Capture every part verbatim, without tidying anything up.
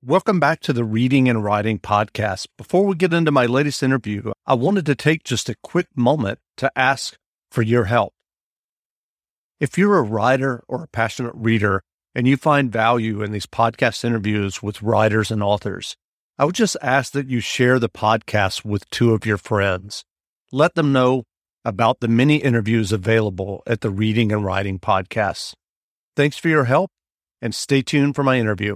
Welcome back to the Reading and Writing Podcast. Before we get into my latest interview, I wanted to take just a quick moment to ask for your help. If you're a writer or a passionate reader and you find value in these podcast interviews with writers and authors, I would just ask that you share the podcast with two of your friends. Let them know about the many interviews available at the Reading and Writing Podcast. Thanks for your help, and stay tuned for my interview.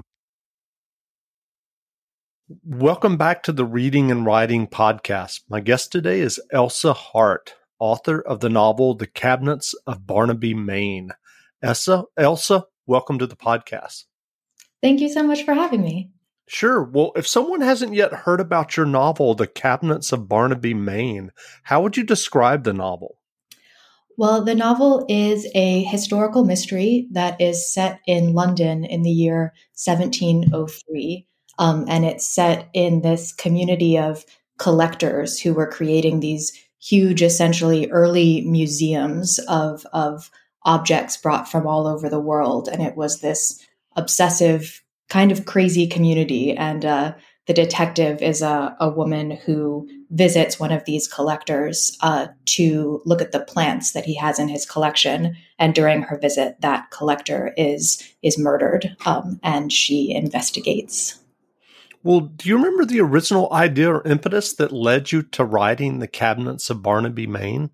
Welcome back to the Reading and Writing Podcast. My guest today is Elsa Hart, author of the novel The Cabinets of Barnaby, Maine. Elsa, Elsa, welcome to the podcast. Thank you so much for having me. Sure. Well, if someone hasn't yet heard about your novel, The Cabinets of Barnaby, Maine, how would you describe the novel? Well, the novel is a historical mystery that is set in London in the year seventeen oh three. Um, and it's set in this community of collectors who were creating these huge, essentially early museums of, of objects brought from all over the world. And it was this obsessive, kind of crazy community. And uh, the detective is a, a woman who visits one of these collectors uh, to look at the plants that he has in his collection. And during her visit, that collector is, is murdered, um, and she investigates. Well, do you remember the original idea or impetus that led you to writing The Cabinets of Barnaby, Maine?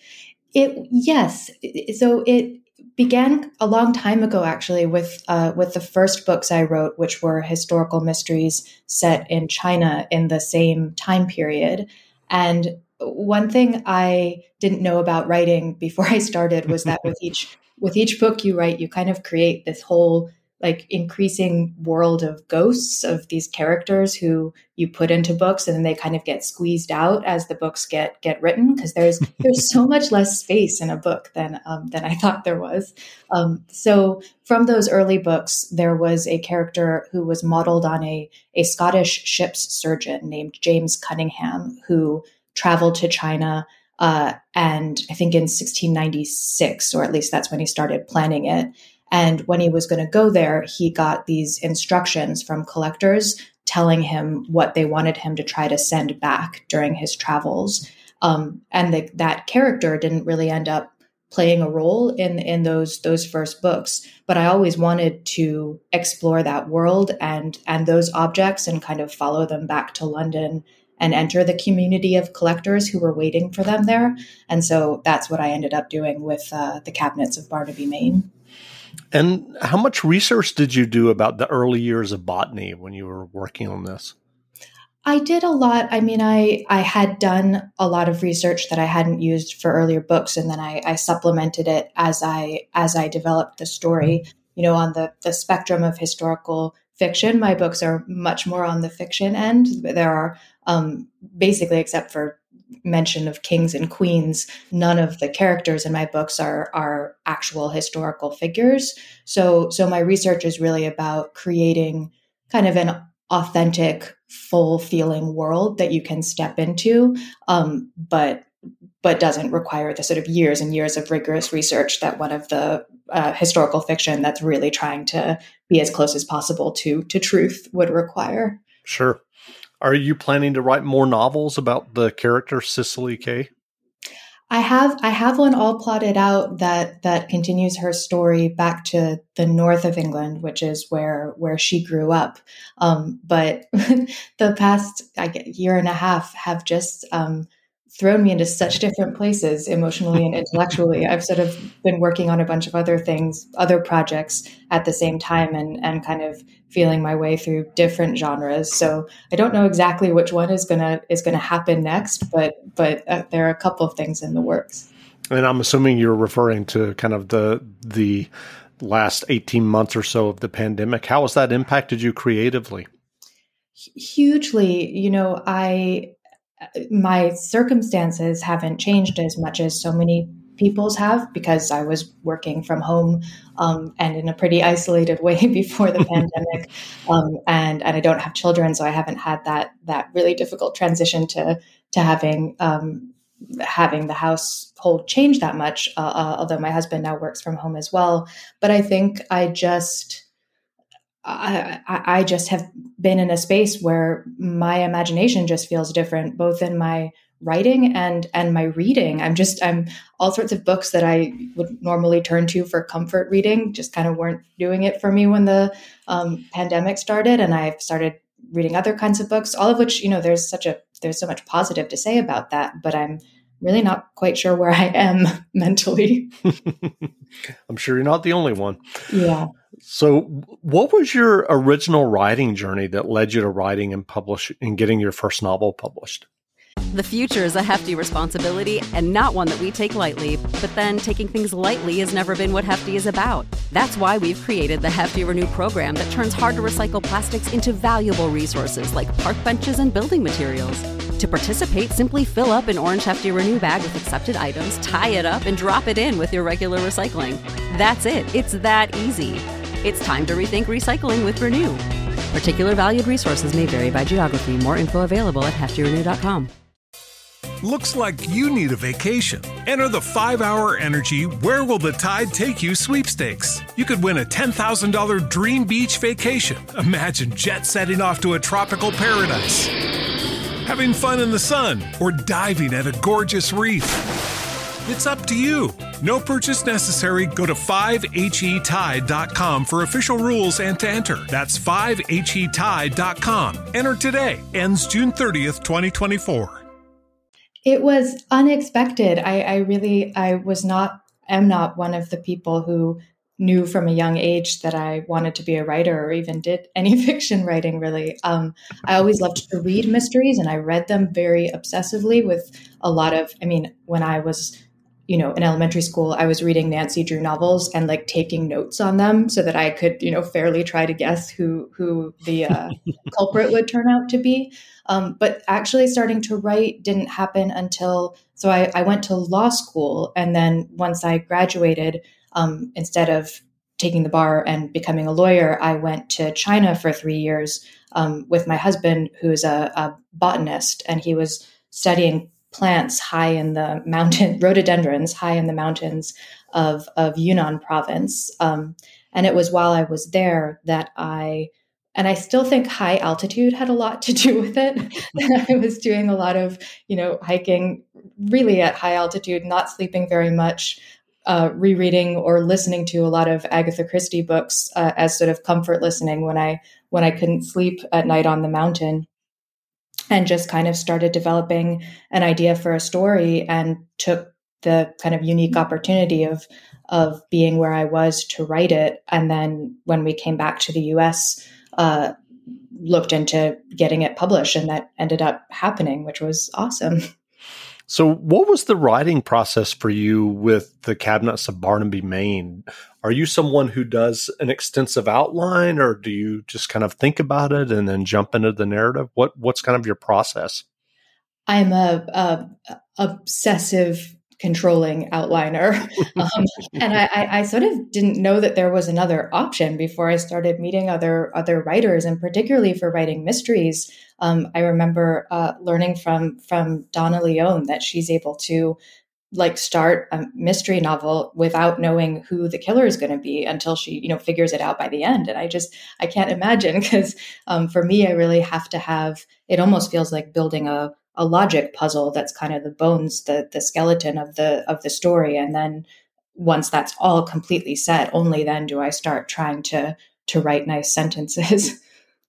It yes. So it began a long time ago, actually, with uh, with the first books I wrote, which were historical mysteries set in China in the same time period. And one thing I didn't know about writing before I started was that with each with each book you write, you kind of create this whole like increasing world of ghosts of these characters who you put into books, and then they kind of get squeezed out as the books get get written, because there's there's so much less space in a book than um, than I thought there was. Um, so from those early books, there was a character who was modeled on a a Scottish ship's surgeon named James Cunningham, who traveled to China. Uh, and I think in sixteen ninety-six, or at least that's when he started planning it. And when he was going to go there, he got these instructions from collectors telling him what they wanted him to try to send back during his travels. Um, and the, that character didn't really end up playing a role in, in those those first books. But I always wanted to explore that world and, and those objects and kind of follow them back to London and enter the community of collectors who were waiting for them there. And so that's what I ended up doing with uh, The Cabinets of Barnaby, Maine. And how much research did you do about the early years of botany when you were working on this? I did a lot. I mean, I, I had done a lot of research that I hadn't used for earlier books, and then I, I supplemented it as I as I developed the story. You know, on the, the spectrum of historical fiction, my books are much more on the fiction end. There are um, basically, except for mention of kings and queens, none of the characters in my books are are actual historical figures. So so my research is really about creating kind of an authentic, full feeling world that you can step into, um, but but doesn't require the sort of years and years of rigorous research that one of the uh, historical fiction that's really trying to be as close as possible to to truth would require. Sure. Are you planning to write more novels about the character Cicely Kay? I have I have one all plotted out that that continues her story back to the north of England, which is where where she grew up. Um, but the past I guess, year and a half have just um, thrown me into such different places emotionally and intellectually. I've sort of been working on a bunch of other things, other projects at the same time, and and kind of feeling my way through different genres. So I don't know exactly which one is gonna is gonna happen next, but but uh, there are a couple of things in the works. And I'm assuming you're referring to kind of the the last eighteen months or so of the pandemic. How has that impacted you creatively? Hugely. You know, I my circumstances haven't changed as much as so many people's have, because I was working from home um, and in a pretty isolated way before the pandemic. Um, and, and I don't have children, so I haven't had that, that really difficult transition to, to having, um, having the household change that much. Uh, uh, although my husband now works from home as well. But I think I just, I, I I just have been in a space where my imagination just feels different, both in my writing and and my reading. I'm just I'm all sorts of books that I would normally turn to for comfort reading just kind of weren't doing it for me when the um, pandemic started, and I've started reading other kinds of books. All of which, you know, there's such a there's so much positive to say about that, but I'm really not quite sure where I am mentally. I'm sure you're not the only one. Yeah. So what was your original writing journey that led you to writing and publish and getting your first novel published? The future is a hefty responsibility and not one that we take lightly, but then taking things lightly has never been what Hefty is about. That's why we've created the Hefty Renew program that turns hard to recycle plastics into valuable resources like park benches and building materials. To participate, simply fill up an orange Hefty Renew bag with accepted items, tie it up, and drop it in with your regular recycling. That's it. It's that easy. It's time to rethink recycling with Renew. Particular valued resources may vary by geography. More info available at hefty renew dot com. Looks like you need a vacation. Enter the five hour Energy Where Will the Tide Take You sweepstakes. You could win a ten thousand dollars dream beach vacation. Imagine jet setting off to a tropical paradise, having fun in the sun, or diving at a gorgeous reef. It's up to you. No purchase necessary. Go to five H E tide dot com for official rules and to enter. That's five H E tide dot com. Enter today. Ends June thirtieth, twenty twenty-four. It was unexpected. I, I really, I was not, am not one of the people who knew from a young age that I wanted to be a writer or even did any fiction writing, really. Um, I always loved to read mysteries, and I read them very obsessively with a lot of, I mean, when I was, you know, in elementary school, I was reading Nancy Drew novels and like taking notes on them so that I could, you know, fairly try to guess who, who the uh, culprit would turn out to be. Um, but actually starting to write didn't happen until, so I, I went to law school. And then once I graduated, um, instead of taking the bar and becoming a lawyer, I went to China for three years um, with my husband, who's a, a botanist, and he was studying plants high in the mountain, rhododendrons high in the mountains of, of Yunnan province. Um, and it was while I was there that I And I still think high altitude had a lot to do with it. I was doing a lot of, you know, hiking really at high altitude, not sleeping very much, uh, rereading or listening to a lot of Agatha Christie books uh, as sort of comfort listening when I when I couldn't sleep at night on the mountain, and just kind of started developing an idea for a story and took the kind of unique opportunity of of being where I was to write it. And then when we came back to the U S, Uh, looked into getting it published, and that ended up happening, which was awesome. So what was the writing process for you with The Cabinets of Barnaby, Maine? Are you someone who does an extensive outline, or do you just kind of think about it and then jump into the narrative? What What's kind of your process? I'm a, a obsessive controlling outliner. Um, and I, I, I sort of didn't know that there was another option before I started meeting other other writers, and particularly for writing mysteries. Um, I remember uh, learning from from Donna Leone that she's able to like start a mystery novel without knowing who the killer is going to be until she, you know, figures it out by the end. And I just, I can't imagine, because um, for me, I really have to have, it almost feels like building a a logic puzzle that's kind of the bones, the the skeleton of the of the story. And then once that's all completely set, only then do I start trying to to write nice sentences.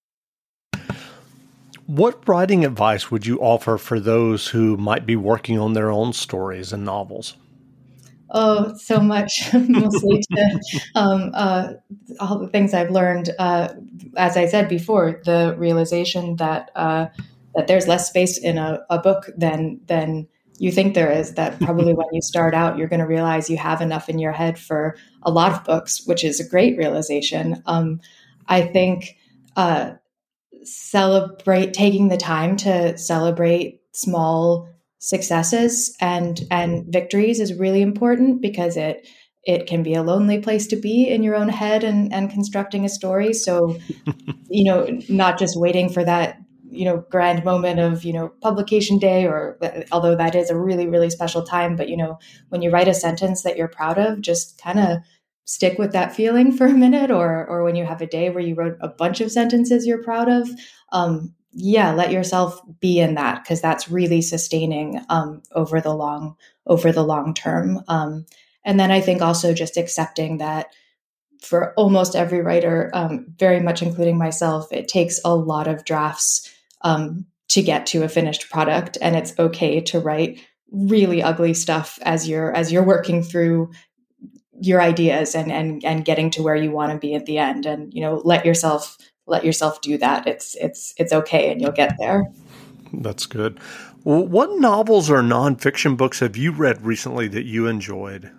What writing advice would you offer for those who might be working on their own stories and novels? Oh, so much, mostly to um, uh, all the things I've learned. Uh, as I said before, the realization that uh, that there's less space in a, a book than than you think there is. That probably when you start out, you're going to realize you have enough in your head for a lot of books, which is a great realization. Um, I think uh, celebrate taking the time to celebrate small successes and and victories is really important, because it it can be a lonely place to be in your own head and and constructing a story. So, you know, not just waiting for that, you know, grand moment of, you know, publication day, or although that is a really, really special time, but, you know, when you write a sentence that you're proud of, just kind of stick with that feeling for a minute, or or when you have a day where you wrote a bunch of sentences you're proud of, um, yeah, let yourself be in that, because that's really sustaining um, over the long over the long term. Um, and then I think also just accepting that for almost every writer, um, very much including myself, it takes a lot of drafts um, to get to a finished product, and it's okay to write really ugly stuff as you're as you're working through your ideas and and and getting to where you want to be at the end. And you know, let yourself let yourself do that. It's it's it's okay, and you'll get there. That's good. Well, what novels or nonfiction books have you read recently that you enjoyed?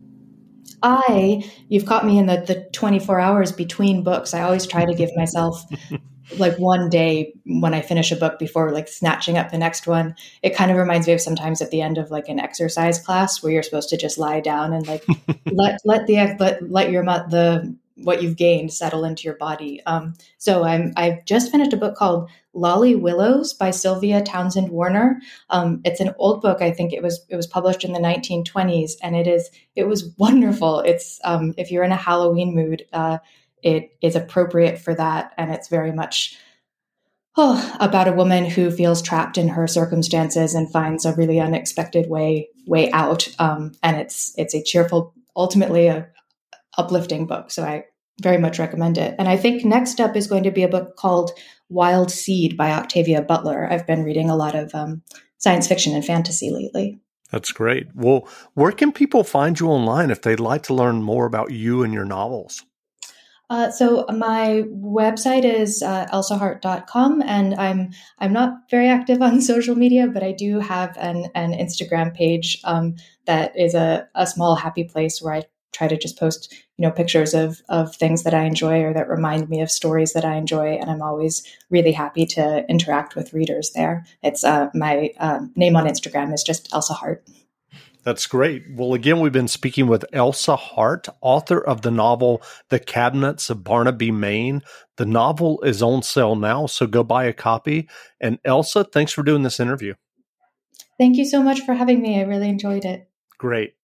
I, you've caught me in the, the twenty-four hours between books. I always try to give myself like one day when I finish a book before like snatching up the next one. It kind of reminds me of sometimes at the end of like an exercise class where you're supposed to just lie down and like let let the let let your the what you've gained settle into your body. Um, so I'm I've just finished a book called Lolly Willows by Sylvia Townsend Warner. Um, it's an old book. I think it was it was published in the nineteen twenties, and it is it was wonderful. It's um, if you're in a Halloween mood, uh, it is appropriate for that, and it's very much oh, about a woman who feels trapped in her circumstances and finds a really unexpected way way out. Um, and it's it's a cheerful, ultimately a uplifting book. So I very much recommend it. And I think next up is going to be a book called Wild Seed by Octavia Butler. I've been reading a lot of um, science fiction and fantasy lately. That's great. Well, where can people find you online if they'd like to learn more about you and your novels? Uh, so my website is uh, elsa hart dot com, and I'm I'm not very active on social media, but I do have an an Instagram page um, that is a, a small happy place where I try to just post, you know, pictures of of things that I enjoy or that remind me of stories that I enjoy, and I'm always really happy to interact with readers there. It's uh, my uh, name on Instagram is just Elsa Hart. That's great. Well, again, we've been speaking with Elsa Hart, author of the novel The Cabinets of Barnaby, Maine. The novel is on sale now, so go buy a copy. And Elsa, thanks for doing this interview. Thank you so much for having me. I really enjoyed it. Great.